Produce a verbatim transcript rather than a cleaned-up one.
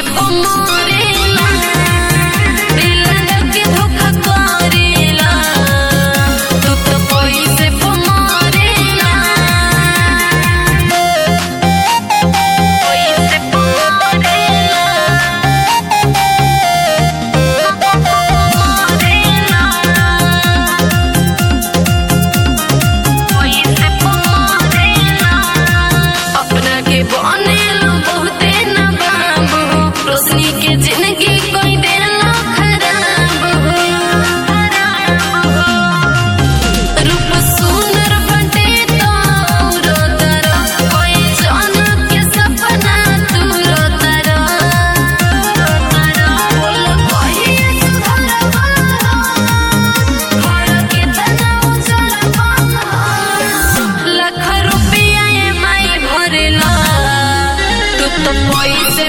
मरेला दिल के धोखा करेला तू तो पैसे पे मरेला पैसे पे मरेला मरेला पैसे पे मरेला अपना के बनेला बहुते न बाबू रोशनी के जिंदगी कोई देला खराब हो रूप सुंदर बटे तो रोतरा कोई जान के सपना तू रोतरा बोल कोई सुधरवा घर के तनाव चलवा लाख रुपया ए माई भरेला तू तो पैसे